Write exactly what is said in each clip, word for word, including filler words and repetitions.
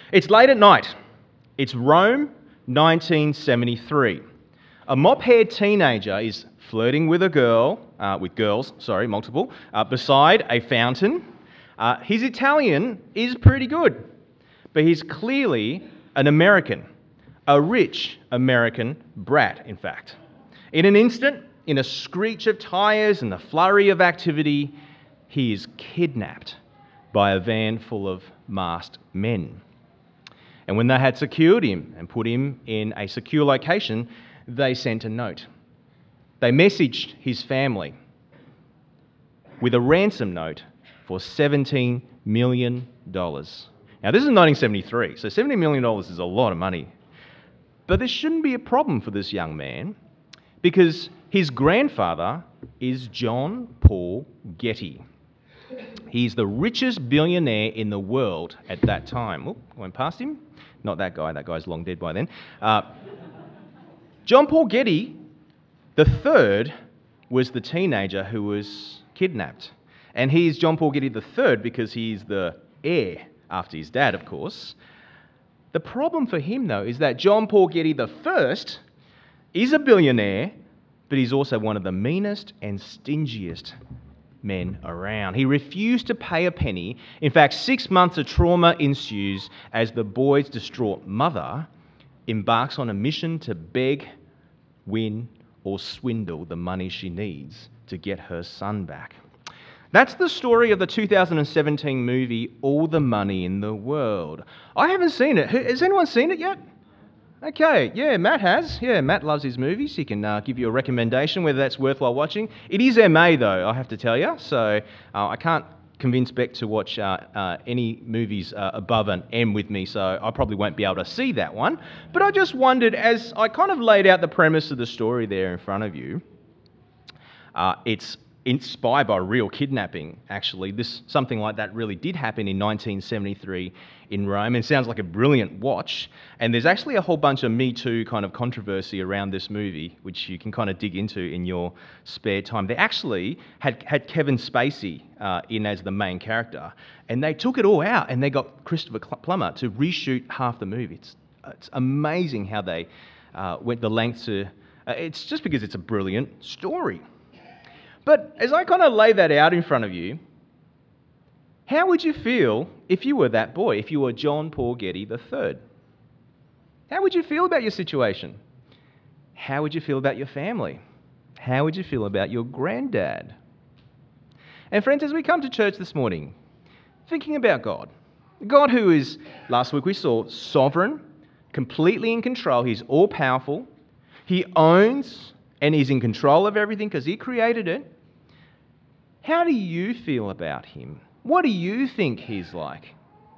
It's late at night. It's Rome, nineteen seventy-three. A mop-haired teenager is flirting with a girl, uh, with girls, sorry, multiple, uh, beside a fountain. Uh, his Italian is pretty good, but he's clearly an American, a rich American brat, in fact. In an instant, in a screech of tyres and the flurry of activity, he is kidnapped by a van full of masked men. And when they had secured him and put him in a secure location, they sent a note. They messaged his family with a ransom note for seventeen million dollars. Now, this is nineteen seventy-three, so seventeen million dollars is a lot of money. But this shouldn't be a problem for this young man, because his grandfather is John Paul Getty. He's the richest billionaire in the world at that time. Oop, I went past him. Not that guy. That guy's long dead by then. Uh, John Paul Getty the third was the teenager who was kidnapped. And he's John Paul Getty the third because he's the heir after his dad, of course. The problem for him, though, is that John Paul Getty the first is a billionaire, but he's also one of the meanest and stingiest men around. He refused to pay a penny. In fact, six months of trauma ensues as the boy's distraught mother embarks on a mission to beg, win, or swindle the money she needs to get her son back. That's the story of the two thousand seventeen movie, All the Money in the World. I haven't seen it. Has anyone seen it yet? Okay, yeah, Matt has. Yeah, Matt loves his movies. He can uh, give you a recommendation whether that's worthwhile watching. It is M A though, I have to tell you, so uh, I can't convince Beck to watch uh, uh, any movies uh, above an M with me, so I probably won't be able to see that one. But I just wondered, as I kind of laid out the premise of the story there in front of you, uh, it's inspired by real kidnapping, actually. This something like that really did happen in nineteen seventy-three in Rome, and sounds like a brilliant watch. And there's actually a whole bunch of Me Too kind of controversy around this movie, which you can kind of dig into in your spare time. They actually had, had Kevin Spacey uh, in as the main character, and they took it all out, and they got Christopher Plummer to reshoot half the movie. It's, it's amazing how they uh, went the length to... Uh, it's just because it's a brilliant story. But as I kind of lay that out in front of you, how would you feel if you were that boy, if you were John Paul Getty the third? How would you feel about your situation? How would you feel about your family? How would you feel about your granddad? And friends, as we come to church this morning, thinking about God, God who is, last week we saw, sovereign, completely in control, he's all-powerful, he owns and is in control of everything because he created it. How do you feel about him? What do you think he's like?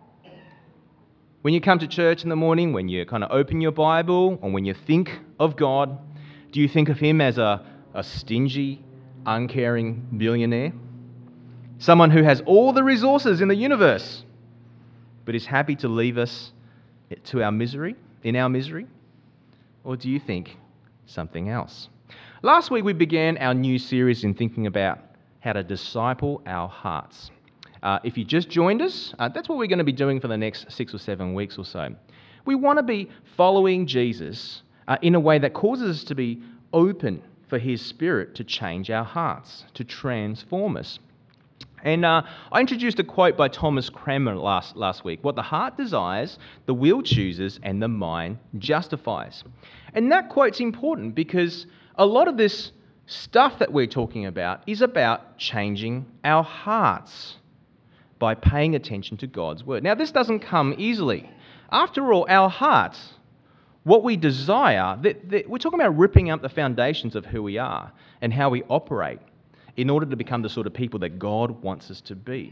When you come to church in the morning, when you kind of open your Bible, or when you think of God, do you think of him as a, a stingy, uncaring billionaire? Someone who has all the resources in the universe, but is happy to leave us to our misery, in our misery? Or do you think something else? Last week we began our new series in thinking about how to disciple our hearts. Uh, if you just joined us, uh, that's what we're going to be doing for the next six or seven weeks or so. We want to be following Jesus uh, in a way that causes us to be open for his Spirit to change our hearts, to transform us. And uh, I introduced a quote by Thomas Cranmer last, last week. What the heart desires, the will chooses, and the mind justifies. And that quote's important because a lot of this stuff that we're talking about is about changing our hearts by paying attention to God's word. Now, this doesn't come easily. After all, our hearts, what we desire, they, they, we're talking about ripping up the foundations of who we are and how we operate in order to become the sort of people that God wants us to be.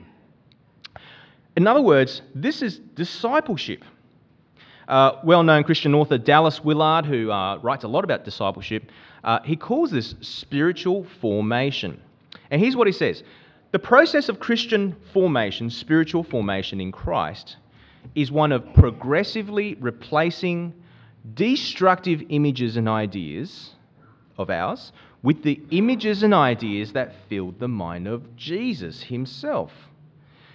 In other words, this is discipleship. Uh, well-known Christian author Dallas Willard, who uh, writes a lot about discipleship, uh, he calls this spiritual formation. And here's what he says. The process of Christian formation, spiritual formation in Christ, is one of progressively replacing destructive images and ideas of ours with the images and ideas that filled the mind of Jesus himself.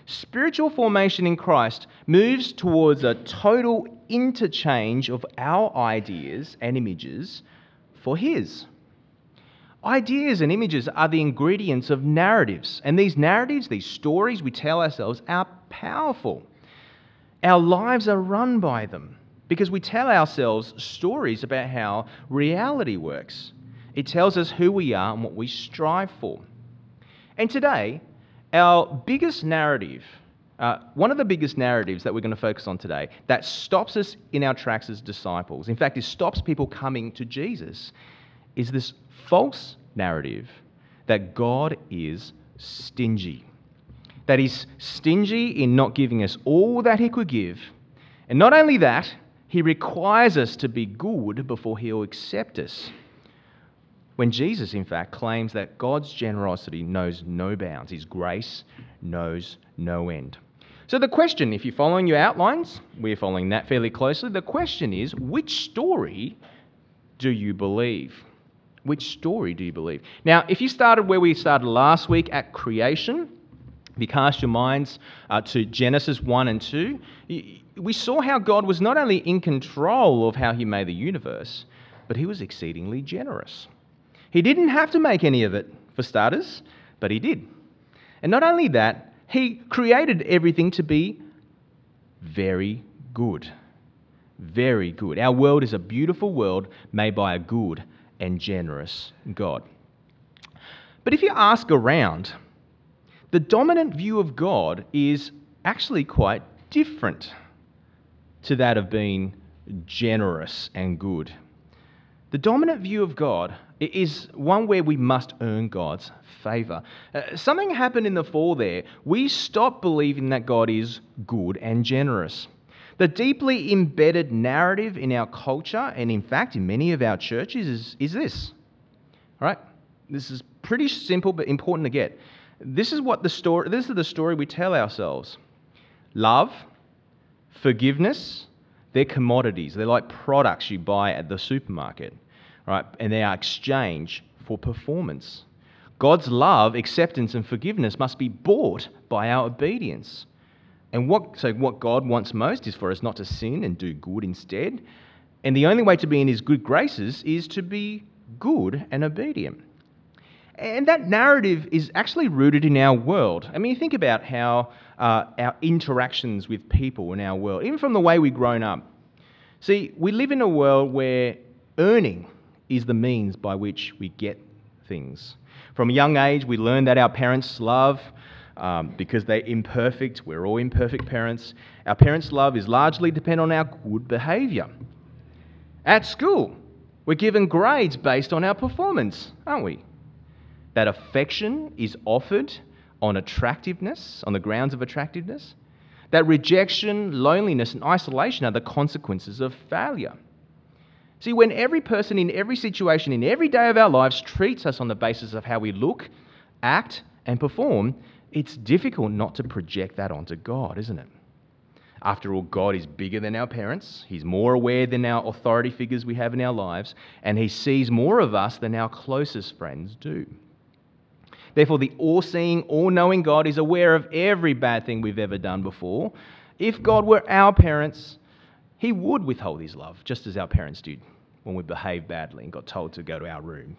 Spiritual formation in Christ moves towards a total interchange of our ideas and images for His. Ideas and images are the ingredients of narratives, and these narratives, these stories we tell ourselves, are powerful. Our lives are run by them because we tell ourselves stories about how reality works. It tells us who we are and what we strive for. And today, our biggest narrative, uh, one of the biggest narratives that we're going to focus on today, that stops us in our tracks as disciples, in fact, it stops people coming to Jesus, is this false narrative that God is stingy. That He's stingy in not giving us all that He could give. And not only that, He requires us to be good before He'll accept us. When Jesus, in fact, claims that God's generosity knows no bounds. His grace knows no end. So the question, if you're following your outlines, we're following that fairly closely, the question is, which story do you believe? Which story do you believe? Now, if you started where we started last week at creation, if you cast your minds uh, to Genesis one and two, we saw how God was not only in control of how He made the universe, but He was exceedingly generous. He didn't have to make any of it, for starters, but He did. And not only that, He created everything to be very good. Very good. Our world is a beautiful world made by a good and generous God. But if you ask around, the dominant view of God is actually quite different to that of being generous and good. The dominant view of God is one where we must earn God's favour. Uh, something happened in the fall there. We stopped believing that God is good and generous. The deeply embedded narrative in our culture, and in fact in many of our churches, is, is this. All right? This is pretty simple but important to get. This is what the story. This is the story we tell ourselves. Love, forgiveness, they're commodities. They're like products you buy at the supermarket, right? And they are exchanged for performance. God's love, acceptance, and forgiveness must be bought by our obedience. And what so what God wants most is for us not to sin and do good instead. And the only way to be in His good graces is to be good and obedient. And that narrative is actually rooted in our world. I mean, think about how uh, our interactions with people in our world, even from the way we've grown up. See, we live in a world where earning is the means by which we get things. From a young age, we learn that our parents love um, because they're imperfect. We're all imperfect parents. Our parents' love is largely dependent on our good behaviour. At school, we're given grades based on our performance, aren't we? That affection is offered on attractiveness, on the grounds of attractiveness. That rejection, loneliness, and isolation are the consequences of failure. See, when every person in every situation, in every day of our lives, treats us on the basis of how we look, act, and perform, it's difficult not to project that onto God, isn't it? After all, God is bigger than our parents. He's more aware than our authority figures we have in our lives, and He sees more of us than our closest friends do. Therefore, the all-seeing, all-knowing God is aware of every bad thing we've ever done before. If God were our parents, He would withhold His love, just as our parents did when we behaved badly and got told to go to our room.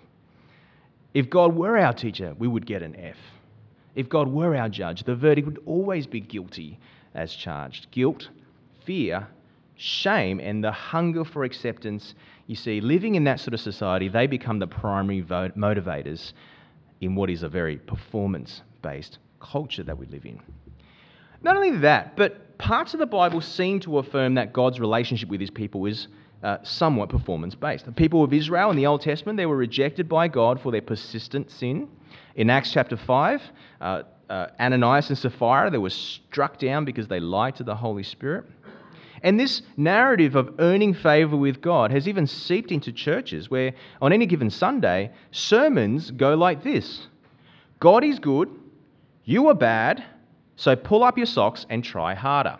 If God were our teacher, we would get an F. If God were our judge, the verdict would always be guilty as charged. Guilt, fear, shame, and the hunger for acceptance. You see, living in that sort of society, they become the primary motivators in what is a very performance-based culture that we live in. Not only that, but parts of the Bible seem to affirm that God's relationship with His people is uh, somewhat performance-based. The people of Israel in the Old Testament, they were rejected by God for their persistent sin. In Acts chapter five, uh, uh, Ananias and Sapphira, they were struck down because they lied to the Holy Spirit. And this narrative of earning favour with God has even seeped into churches where on any given Sunday, sermons go like this. God is good, you are bad, so pull up your socks and try harder.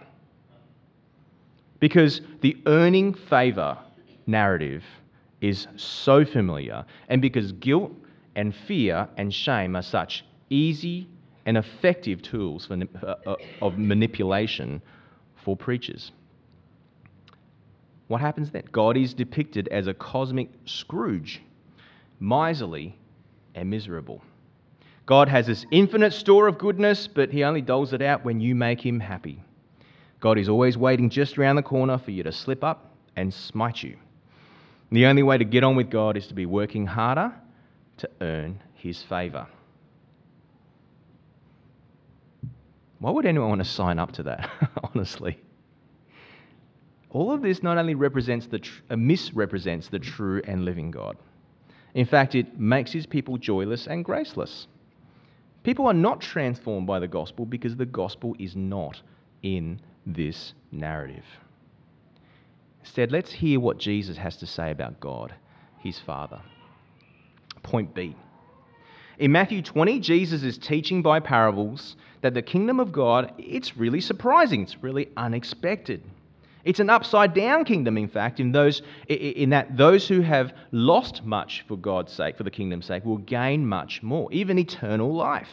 Because the earning favour narrative is so familiar, and because guilt and fear and shame are such easy and effective tools for, uh, of manipulation for preachers. What happens then? God is depicted as a cosmic Scrooge, miserly and miserable. God has this infinite store of goodness, but he only doles it out when you make him happy. God is always waiting just around the corner for you to slip up and smite you. And the only way to get on with God is to be working harder to earn his favour. Why would anyone want to sign up to that, honestly? All of this not only represents the tr- uh, misrepresents the true and living God. In fact, it makes his people joyless and graceless. People are not transformed by the gospel because the gospel is not in this narrative. Instead, let's hear what Jesus has to say about God, his Father. Point B. In Matthew twenty, Jesus is teaching by parables that the kingdom of God, it's really surprising, it's really unexpected. It's an upside-down kingdom, in fact, in those in that those who have lost much for God's sake, for the kingdom's sake, will gain much more, even eternal life.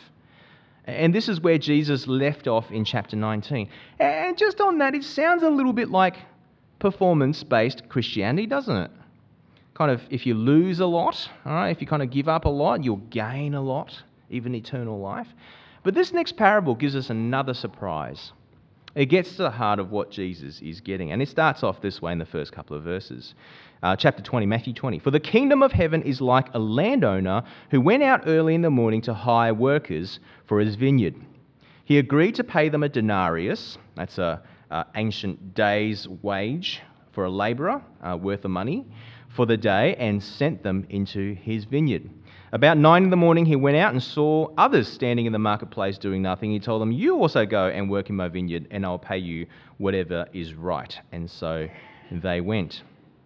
And this is where Jesus left off in chapter nineteen. And just on that, it sounds a little bit like performance-based Christianity, doesn't it? Kind of, if you lose a lot, all right, if you kind of give up a lot, you'll gain a lot, even eternal life. But this next parable gives us another surprise. It gets to the heart of what Jesus is getting. And it starts off this way in the first couple of verses. Uh, chapter twenty, Matthew twenty. For the kingdom of heaven is like a landowner who went out early in the morning to hire workers for his vineyard. He agreed to pay them a denarius, that's a, a ancient day's wage for a labourer, uh, worth of money, for the day, and sent them into his vineyard. About nine in the morning, he went out and saw others standing in the marketplace doing nothing. He told them, "You also go and work in my vineyard, and I'll pay you whatever is right." And so they went.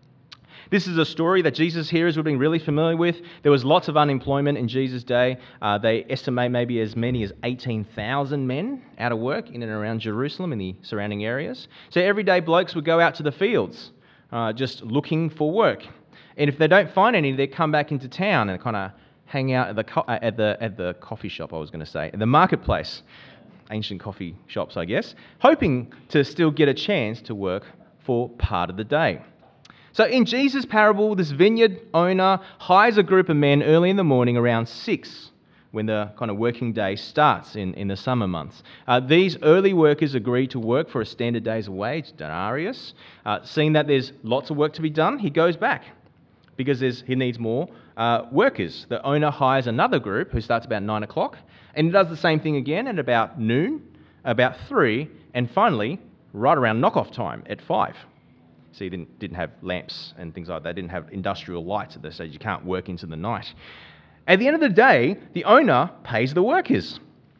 This is a story that Jesus' hearers would have been really familiar with. There was lots of unemployment in Jesus' day. Uh, they estimate maybe as many as eighteen thousand men out of work in and around Jerusalem and the surrounding areas. So everyday blokes would go out to the fields uh, just looking for work. And if they don't find any, they come back into town and kind of hang out at the co- at the at the coffee shop, I was going to say, at the marketplace, ancient coffee shops, I guess, hoping to still get a chance to work for part of the day. So in Jesus' parable, this vineyard owner hires a group of men early in the morning around six, when the kind of working day starts in, in the summer months. Uh, these early workers agree to work for a standard day's wage, denarius. Uh, seeing that there's lots of work to be done, he goes back because there's, he needs more uh, workers. The owner hires another group who starts about nine o'clock, and he does the same thing again at about noon, about three, and finally right around knock-off time at five. So you didn't, didn't have lamps and things like that, didn't have industrial lights at this stage. You can't work into the night. At the end of the day, the owner pays the workers.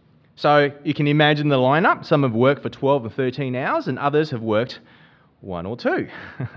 So you can imagine the lineup. Some have worked for twelve and thirteen hours, and others have worked one or two.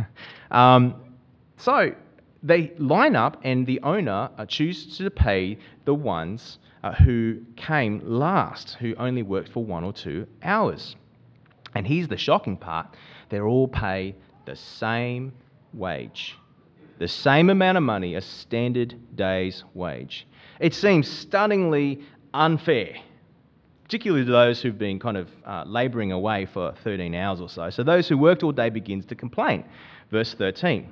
um, so they line up, and the owner uh, chooses to pay the ones uh, who came last, who only worked for one or two hours. And here's the shocking part. They're all paid the same wage, the same amount of money, a standard day's wage. It seems stunningly unfair, particularly to those who've been kind of uh, labouring away for thirteen hours or so. So those who worked all day begins to complain. Verse thirteen.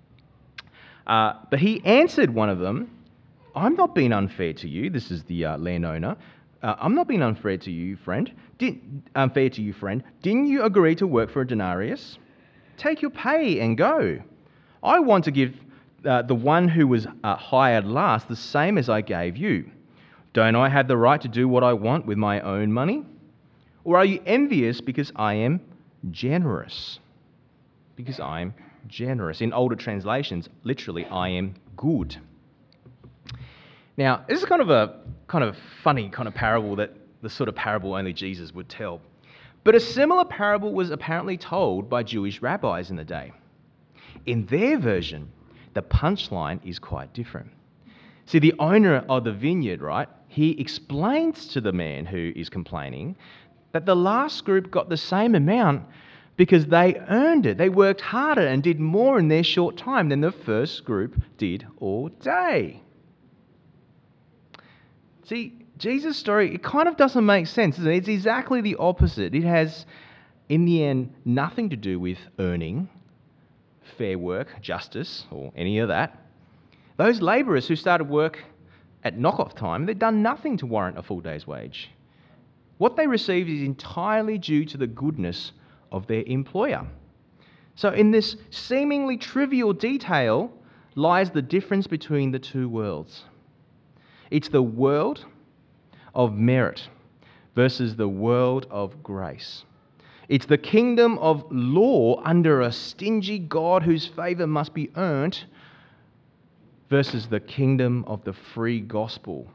Uh, but he answered one of them, "I'm not being unfair to you." This is the uh, landowner. Uh, "I'm not being unfair to you, friend. Did, unfair to you, friend. Didn't you agree to work for a denarius? Take your pay and go. I want to give uh, the one who was uh, hired last the same as I gave you. Don't I have the right to do what I want with my own money? Or are you envious because I am generous?" Because I am generous. In older translations, literally, I am good. Now, this is kind of a kind of funny kind of parable, that the sort of parable only Jesus would tell. But a similar parable was apparently told by Jewish rabbis in the day. In their version, the punchline is quite different. See, the owner of the vineyard, right, he explains to the man who is complaining that the last group got the same amount because they earned it. They worked harder and did more in their short time than the first group did all day. See, Jesus' story, it kind of doesn't make sense, does it? It's exactly the opposite. It has, in the end, nothing to do with earning, fair work, justice, or any of that. Those labourers who started work at knock-off time, they'd done nothing to warrant a full day's wage. What they received is entirely due to the goodness of their employer. So in this seemingly trivial detail lies the difference between the two worlds. It's the world of merit versus the world of grace. It's the kingdom of law under a stingy God whose favour must be earned versus the kingdom of the free gospel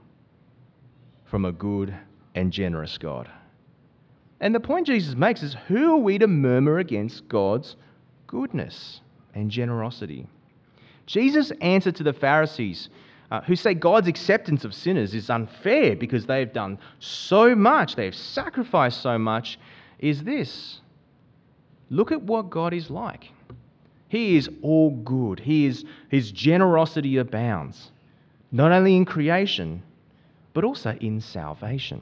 from a good and generous God. And the point Jesus makes is, who are we to murmur against God's goodness and generosity? Jesus' answer to the Pharisees, uh, who say God's acceptance of sinners is unfair because they've done so much, they've sacrificed so much, is this: look at what God is like. He is all good. He is, his generosity abounds, not only in creation, but also in salvation.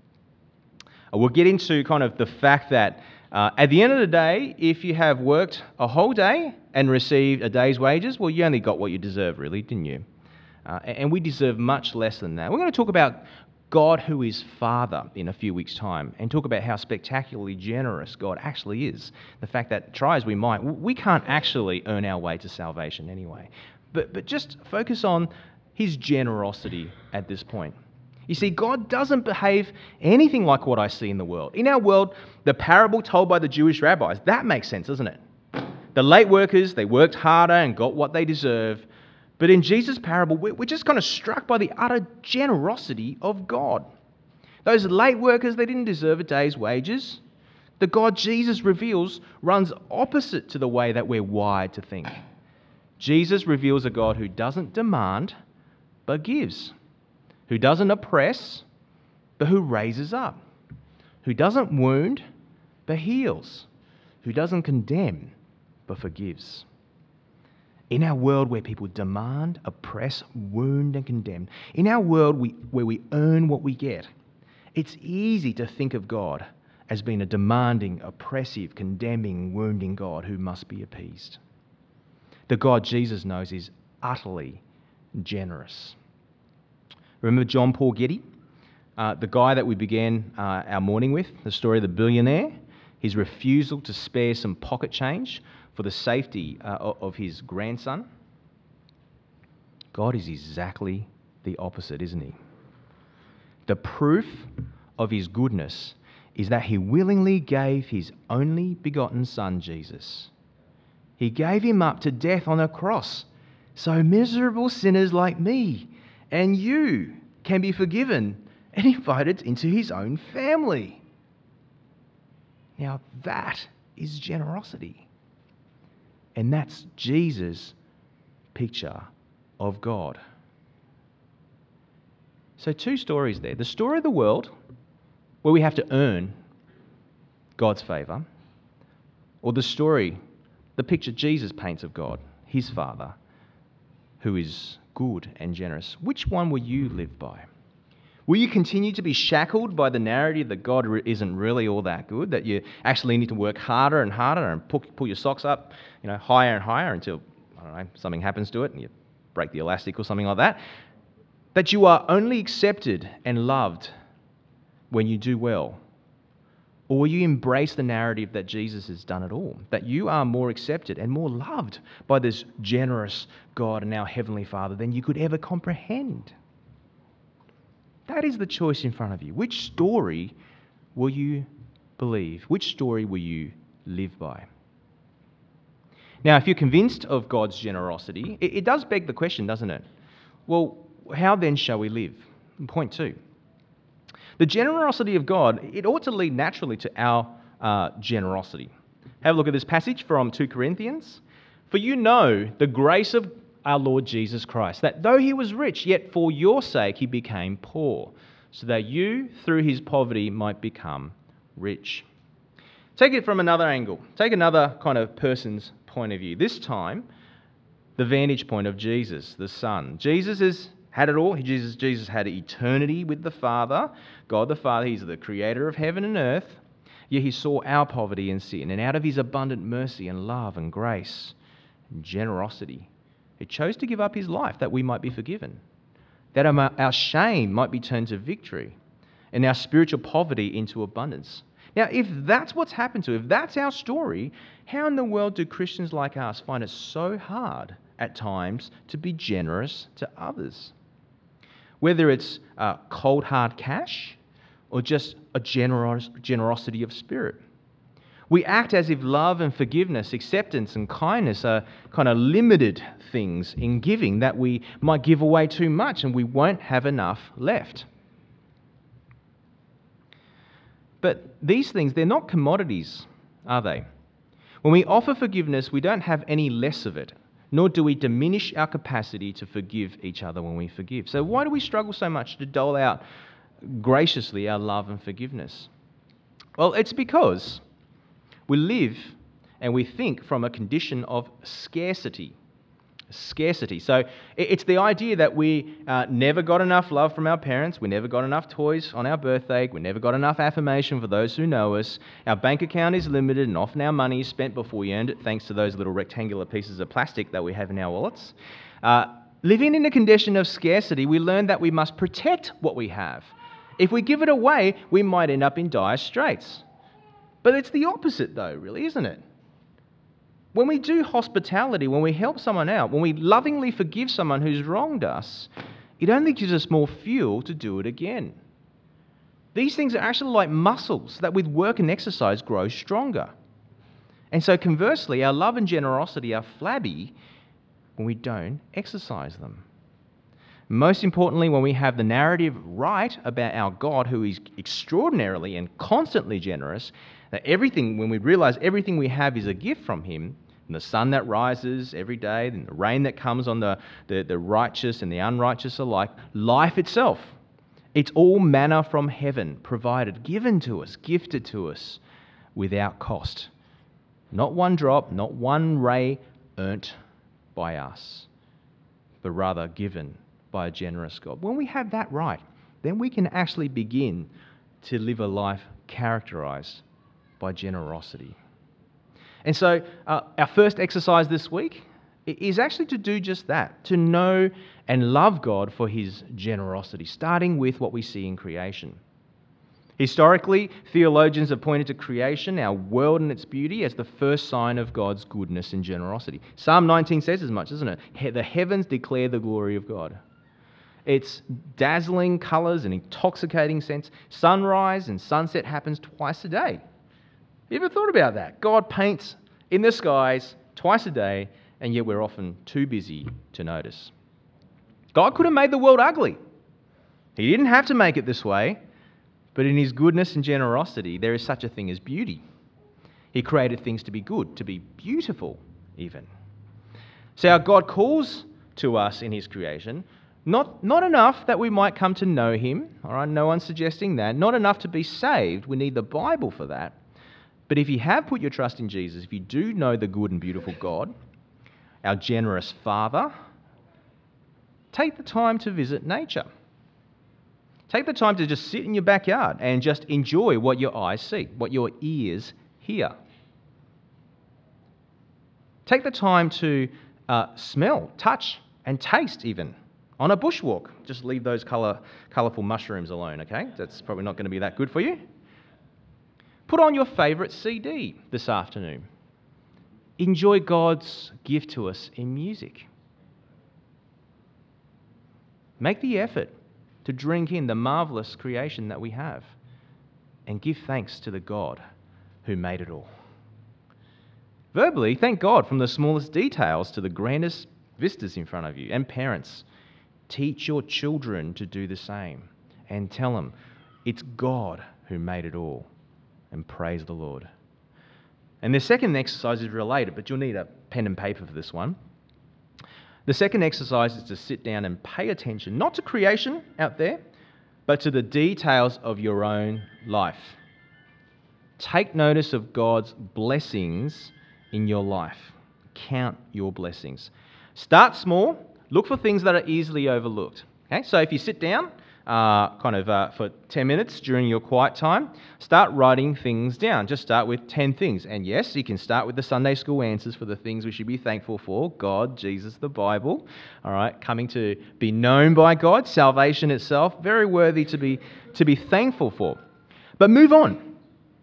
We'll get into kind of the fact that uh, at the end of the day, if you have worked a whole day and received a day's wages, well, you only got what you deserve, really, didn't you? Uh, and we deserve much less than that. We're going to talk about God who is Father in a few weeks' time, and talk about how spectacularly generous God actually is. The fact that, try as we might, we can't actually earn our way to salvation anyway. But, but just focus on his generosity at this point. You see, God doesn't behave anything like what I see in the world. In our world, the parable told by the Jewish rabbis, that makes sense, doesn't it? The late workers, they worked harder and got what they deserve. But in Jesus' parable, we're just kind of struck by the utter generosity of God. Those late workers, they didn't deserve a day's wages. The God Jesus reveals runs opposite to the way that we're wired to think. Jesus reveals a God who doesn't demand, but gives. Who doesn't oppress, but who raises up. Who doesn't wound, but heals. Who doesn't condemn, but forgives. In our world where people demand, oppress, wound, and condemn, in our world we, where we earn what we get, it's easy to think of God as being a demanding, oppressive, condemning, wounding God who must be appeased. The God Jesus knows is utterly generous. Remember John Paul Getty, uh, the guy that we began uh, our morning with, the story of the billionaire, his refusal to spare some pocket change for the safety uh, of his grandson? God is exactly the opposite, isn't he? The proof of his goodness is that he willingly gave his only begotten Son, Jesus. He gave him up to death on a cross, so miserable sinners like me and you can be forgiven and invited into his own family. Now that is generosity. And that's Jesus' picture of God. So two stories there. The story of the world, where we have to earn God's favour, or the story, the picture Jesus paints of God, his Father, who is good and generous. Which one will you live by? Will you continue to be shackled by the narrative that God isn't really all that good, that you actually need to work harder and harder and pull, pull your socks up, you know, higher and higher until, I don't know, something happens to it and you break the elastic or something like that? That you are only accepted and loved when you do well? Or will you embrace the narrative that Jesus has done it all? That you are more accepted and more loved by this generous God and our Heavenly Father than you could ever comprehend? That is the choice in front of you. Which story will you believe? Which story will you live by? Now, if you're convinced of God's generosity, it, it does beg the question, doesn't it? Well, how then shall we live? Point two. The generosity of God, it ought to lead naturally to our uh, generosity. Have a look at this passage from Second Corinthians. For you know the grace of our Lord Jesus Christ, that though he was rich, yet for your sake he became poor, so that you through his poverty might become rich. Take it from another angle. Take another kind of person's point of view. This time, the vantage point of Jesus, the Son. Jesus is had it all. Jesus, Jesus had eternity with the Father, God the Father. He's the creator of heaven and earth. Yet he saw our poverty and sin, and out of his abundant mercy and love and grace and generosity, he chose to give up his life that we might be forgiven, that our our shame might be turned to victory, and our spiritual poverty into abundance. Now, if that's what's happened to, if that's our story, how in the world do Christians like us find it so hard at times to be generous to others? Whether it's uh, cold hard cash or just a generos- generosity of spirit. We act as if love and forgiveness, acceptance and kindness are kind of limited things in giving, that we might give away too much and we won't have enough left. But these things, they're not commodities, are they? When we offer forgiveness, we don't have any less of it, nor do we diminish our capacity to forgive each other when we forgive. So why do we struggle so much to dole out graciously our love and forgiveness? Well, it's because we live and we think from a condition of scarcity. Scarcity. So it's the idea that we uh, never got enough love from our parents, we never got enough toys on our birthday, we never got enough affirmation for those who know us, our bank account is limited and often our money is spent before we earned it thanks to those little rectangular pieces of plastic that we have in our wallets. Uh, living in a condition of scarcity, we learn that we must protect what we have. If we give it away, we might end up in dire straits. But it's the opposite though, really, isn't it? When we do hospitality, when we help someone out, when we lovingly forgive someone who's wronged us, it only gives us more fuel to do it again. These things are actually like muscles that with work and exercise grow stronger. And so conversely, our love and generosity are flabby when we don't exercise them. Most importantly, when we have the narrative right about our God, who is extraordinarily and constantly generous, that everything, when we realize everything we have is a gift from him, and the sun that rises every day, and the rain that comes on the, the, the righteous and the unrighteous alike, life itself, it's all manna from heaven, provided, given to us, gifted to us, without cost. Not one drop, not one ray earned by us, but rather given by a generous God. When we have that right, then we can actually begin to live a life characterized by generosity. And so uh, our first exercise this week is actually to do just that, to know and love God for his generosity, starting with what we see in creation. Historically, theologians have pointed to creation, our world and its beauty, as the first sign of God's goodness and generosity. Psalm nineteen says as much, doesn't it? The heavens declare the glory of God. It's dazzling colours and intoxicating scents. Sunrise and sunset happens twice a day. You ever thought about that? God paints in the skies twice a day, and yet we're often too busy to notice. God could have made the world ugly. He didn't have to make it this way, but in his goodness and generosity, there is such a thing as beauty. He created things to be good, to be beautiful even. So our God calls to us in his creation, not, not enough that we might come to know him, all right, no one's suggesting that, not enough to be saved, we need the Bible for that. But if you have put your trust in Jesus, if you do know the good and beautiful God, our generous Father, take the time to visit nature. Take the time to just sit in your backyard and just enjoy what your eyes see, what your ears hear. Take the time to uh, smell, touch, and taste even on a bushwalk. Just leave those colour, colourful mushrooms alone, okay? That's probably not going to be that good for you. Put on your favourite C D this afternoon. Enjoy God's gift to us in music. Make the effort to drink in the marvellous creation that we have and give thanks to the God who made it all. Verbally, thank God from the smallest details to the grandest vistas in front of you. And parents, teach your children to do the same and tell them it's God who made it all. And praise the Lord. And the second exercise is related, but you'll need a pen and paper for this one. The second exercise is to sit down and pay attention, not to creation out there, but to the details of your own life. Take notice of God's blessings in your life. Count your blessings. Start small. Look for things that are easily overlooked. Okay, so if you sit down, uh, kind of uh, for ten minutes during your quiet time, start writing things down. Just start with ten things. And yes, you can start with the Sunday school answers for the things we should be thankful for: God, Jesus, the Bible. All right, coming to be known by God, salvation itself, very worthy to be to be thankful for. But move on.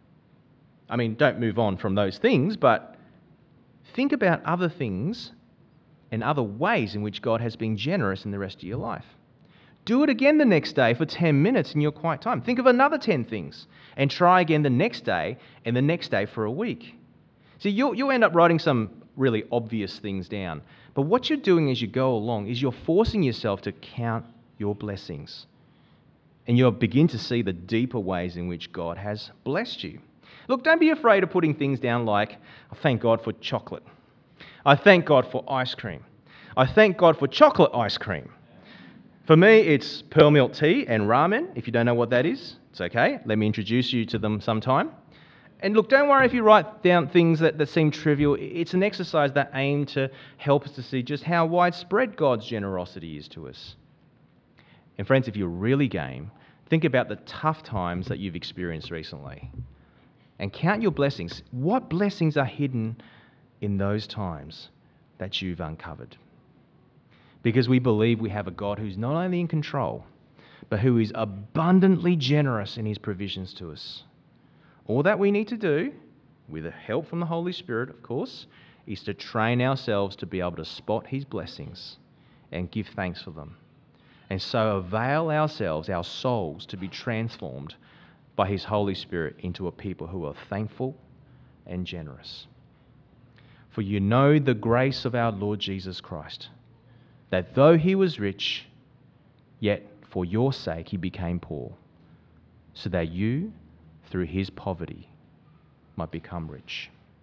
I mean, don't move on from those things, but think about other things and other ways in which God has been generous in the rest of your life. Do it again the next day for ten minutes in your quiet time. Think of another ten things and try again the next day and the next day for a week. See, you'll, you'll end up writing some really obvious things down. But what you're doing as you go along is you're forcing yourself to count your blessings. And you'll begin to see the deeper ways in which God has blessed you. Look, don't be afraid of putting things down like, I thank God for chocolate. I thank God for ice cream. I thank God for chocolate ice cream. For me, it's pearl milk tea and ramen. If you don't know what that is, it's okay. Let me introduce you to them sometime. And look, don't worry if you write down things that, that seem trivial. It's an exercise that aims to help us to see just how widespread God's generosity is to us. And friends, if you're really game, think about the tough times that you've experienced recently. And count your blessings. What blessings are hidden in those times that you've uncovered? Because we believe we have a God who's not only in control, but who is abundantly generous in his provisions to us. All that we need to do, with the help from the Holy Spirit, of course, is to train ourselves to be able to spot his blessings and give thanks for them. And so avail ourselves, our souls, to be transformed by his Holy Spirit into a people who are thankful and generous. For you know the grace of our Lord Jesus Christ, that though he was rich, yet for your sake he became poor, so that you, through his poverty, might become rich.